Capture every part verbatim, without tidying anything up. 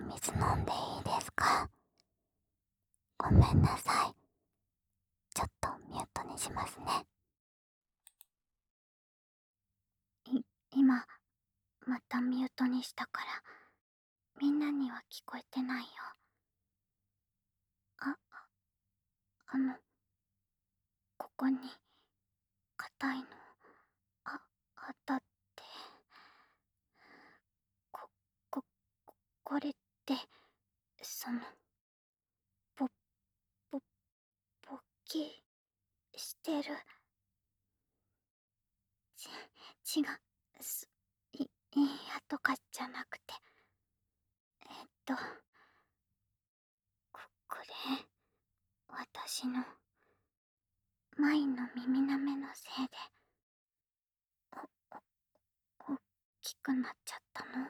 水飲んでいいですか？ごめんなさい。ちょっとミュートにしますね。い、今、またミュートにしたから、みんなには聞こえてないよ。あ、あの、ここに、硬いの、あ、あったって。こ、こ、これって、その、ぼ、ぼ、勃起してる。ち、違う、す、い、いやとかじゃなくて、えっと、こ、これ、私の、マインの耳なめのせいで、お、お、大きくなっちゃったの。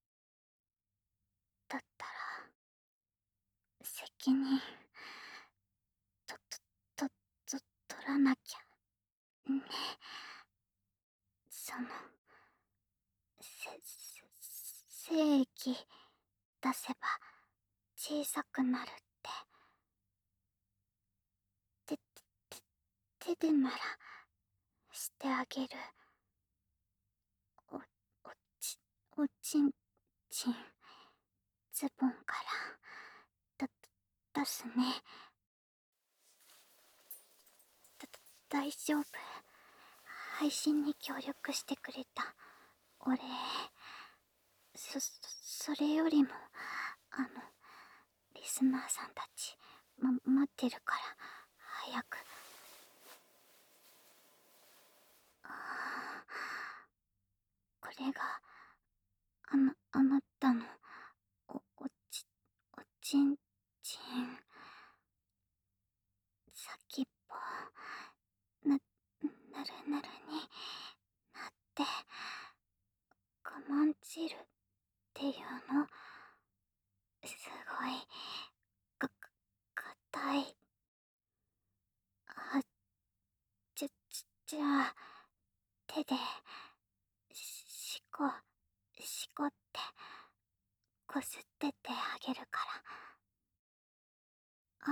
だったら、責任、と、と、と、と、取らなきゃ、ね。その、せ、せ、精液出せば小さくなるって。て、て、手でなら、してあげる。お、おち、おちんちん、ズボンから、だ、出すね。だ、大丈夫。配信に協力してくれたお礼。そ、それよりも、あの、リスナーさんたち、ま、待ってるから、早く。ああ、これが、あな、あなたの、お、おち、おちんちん、先っぽ、な、なるなるになって、我慢汁っていうの、すごい、か、か、硬い。あ、じゃ、じじゃあ、手で、し、しこ、しこって、こすってってあげるから。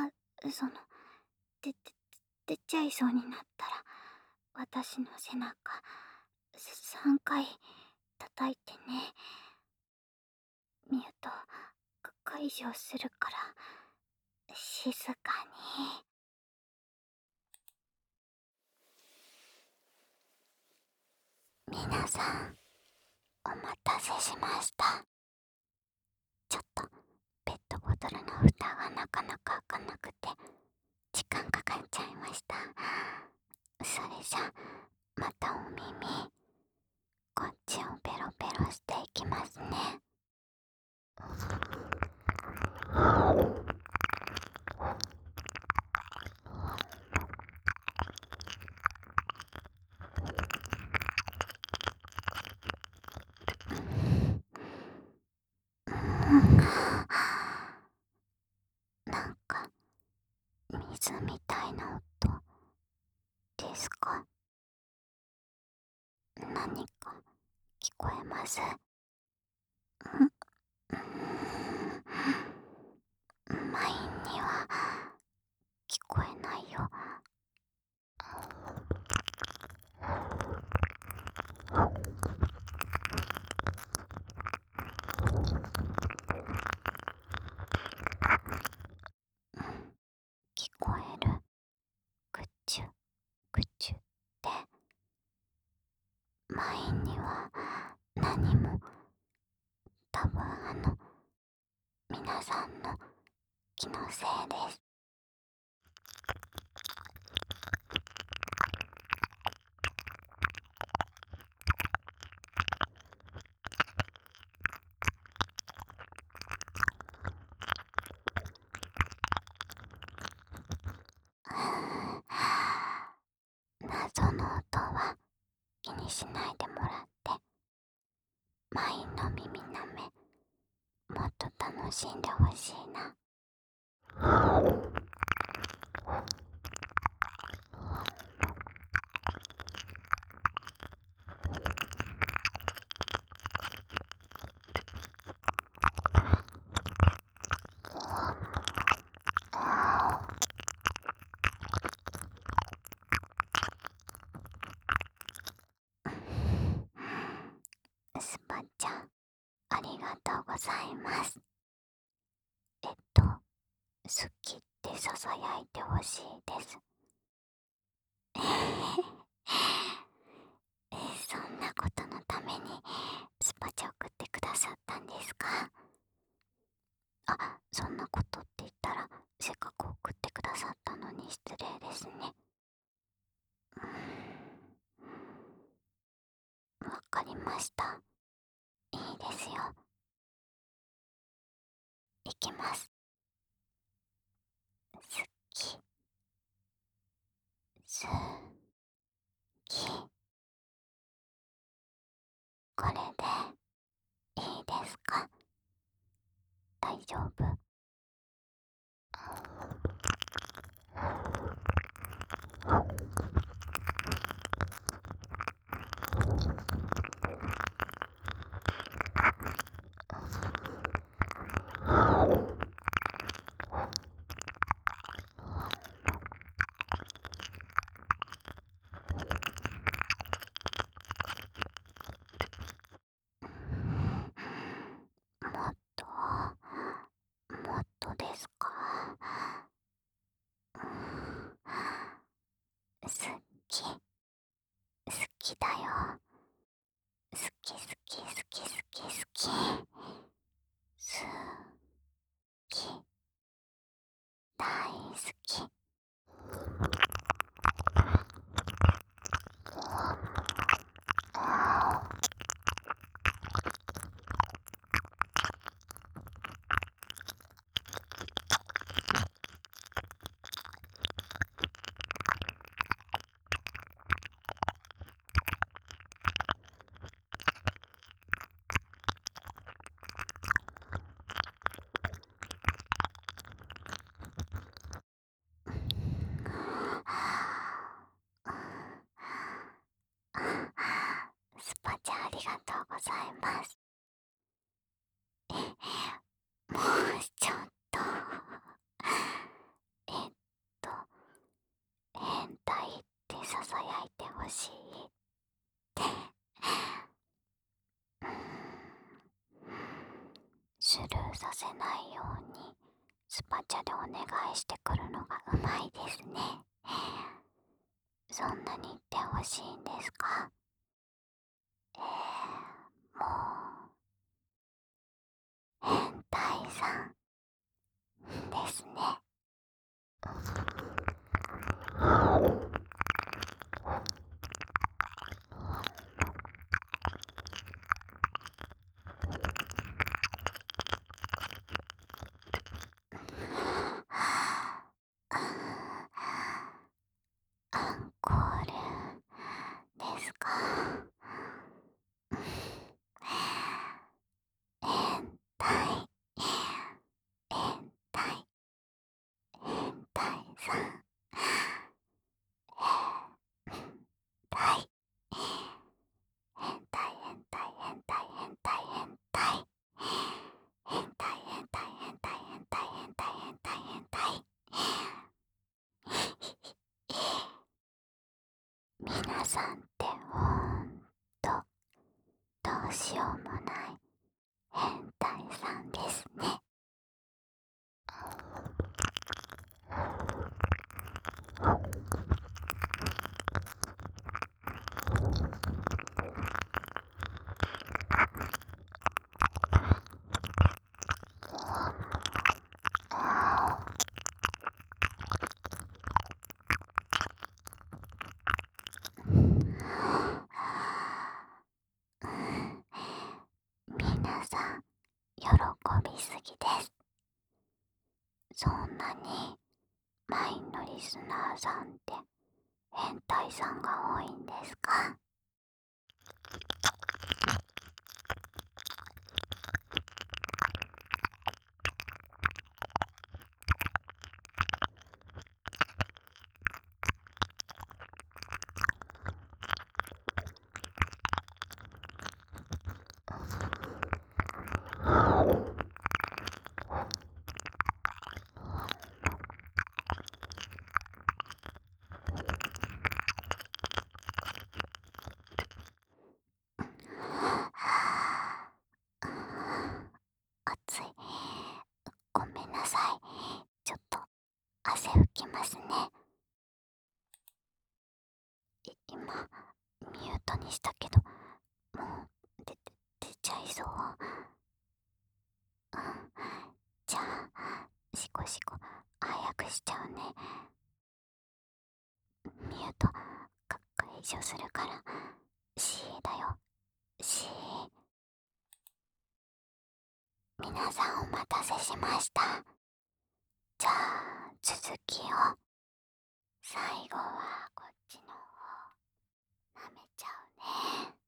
あ、その、で、で、出ちゃいそうになったら、私の背中、さんかい叩いてね。ミュート、か解除するから、静かに。皆さん、お待たせしました。ちょっと、ペットボトルの蓋がなかなか開かなくて、時間かかっちゃいました。それじゃ、またお耳、こっちをペロペロしていきますね。なんか、水みたいな音ですか？何か聞こえます？ん、マインには聞こえないよ。聞こえる。ぐちゅぐちゅって。マインには何も、多分あの、皆さんの気のせいです。謎の音は気にしないでもらって、マインの耳なめ、もっと楽しんでほしいな。 ございます。えっと、好きってささやいてほしいです。えそんなことのためにスパチャ送ってくださったんですか？あ、そんなことって言ったらせっかく送ってくださったのに失礼ですね。うーん、わかりました。いいですよ。いきます。好き、好き。これでいいですか？大丈夫？もっと、もっとですか？うーん、好き、好きだよ。好き好き好き好き好き。好き、大好き。スパチャありがとうございます。え、もうちょっと。えっと、変態ってささやいてほしいって。うーん、スルーさせないようにスパチャでお願いしてくるのがうまいですね。そんなに言ってほしいんですか？えー、もう変態さんですね。アンコールですか？変態、変態、変態さん。変態、変態、変態、変態、変態。変態、変態、変態、変態、変態、変態、変態。皆さんってほんと、どうしようもない変態さんですね。皆さん、喜びすぎです。そんなにマインのリスナーさんって変態さんが多いんですか？ 風吹きますね。い今ミュートにしたけど、もう出て出ちゃいそう。うん、じゃあシコシコ早くしちゃうね。ミュートか解除するから。 C だよ、 C。 皆さんお待たせしました。じゃあ続きを。最後はこっちの方舐めちゃうね。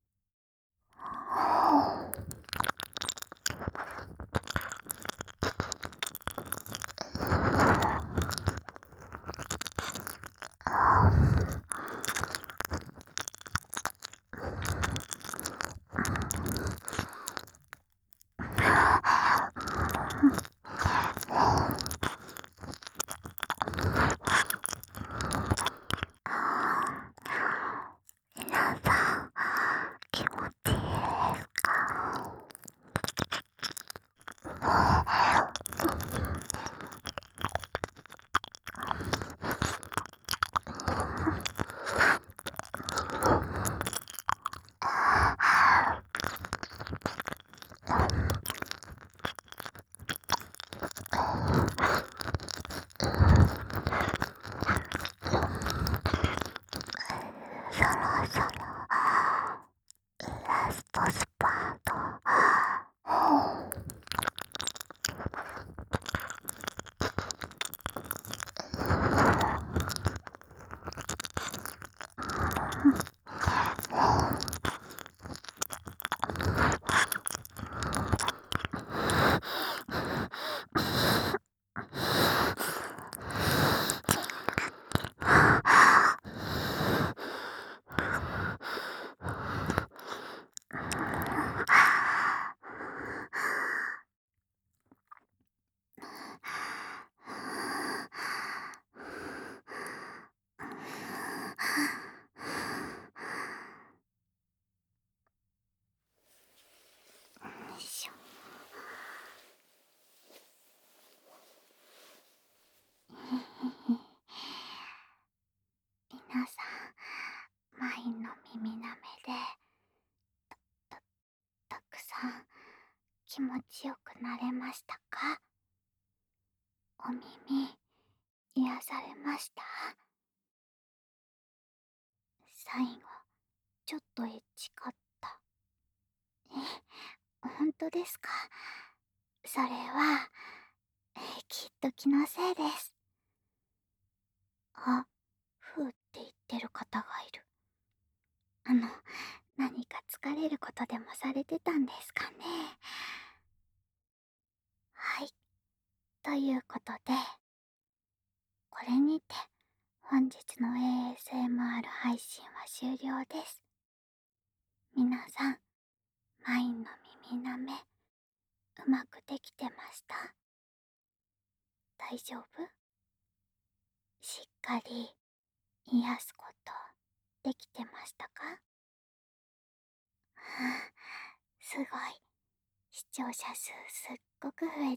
皆さん気持ちいいですか？そろそろラストスパート。よいしょ。皆さん、マインの耳なめでたたたくさん気持ちよくなれましたか？お耳癒されました？最後ちょっとエッチかった？え、本当ですか？それは、えきっと気のせいです。あ、ふーって言ってる方がいる。あの、何か疲れることでもされてたんですかね。はい。ということで、これにて本日の エーエスエムアール 配信は終了です。皆さん、マインの耳なめ、うまくできてました？大丈夫？しっかり癒すことできてましたか？すごい。視聴者数すっごく増えてる。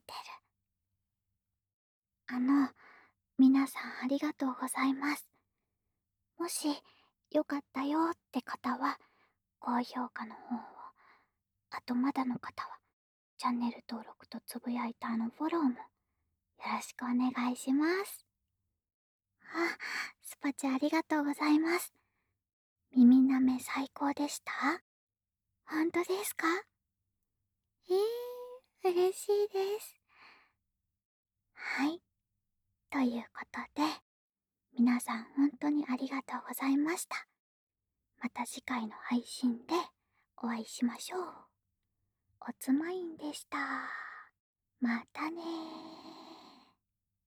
あの、皆さんありがとうございます。もし、よかったよって方は、高評価の方を。あとまだの方は、チャンネル登録とつぶやいたあのフォローも、よろしくお願いします。あ、スパチャありがとうございます。耳なめ最高でした？本当ですか？えー、嬉しいです。はい。ということで、皆さん本当にありがとうございました。また次回の配信でお会いしましょう。おつまいんでした。またねー。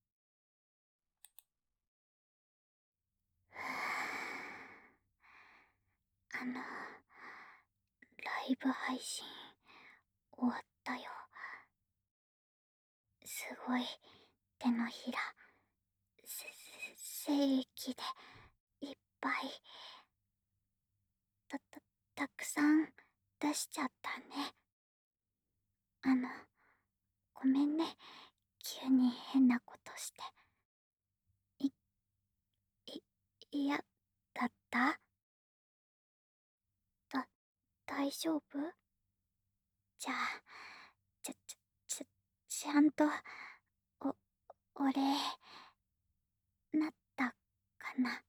あの、ライブ配信終わったよ。すごい手のひら、せ、せ精液でいっぱい、た、た、たくさん出しちゃったね。あの、ごめんね。急に変なことして。 嫌だった？だ、大丈夫？じゃあ、ちゃ、ちゃ、ちゃ、ちゃんと、お、お礼、なったかな？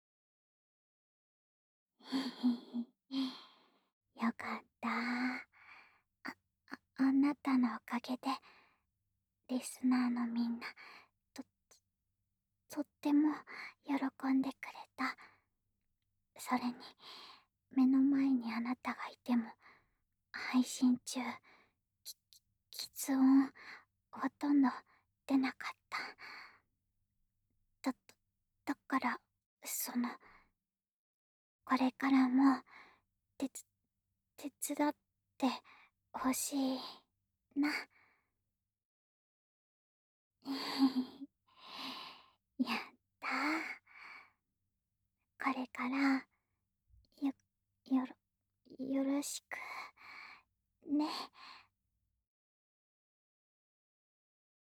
よかった。あ、あ、あなたのおかげで、リスナーのみんな、と、とっても喜んでくれた。それに、目の前にあなたがいても、配信中、き、き、喫音、ほとんど出なかった。だ、だから、その、これからも、手つ、手伝ってほしいな。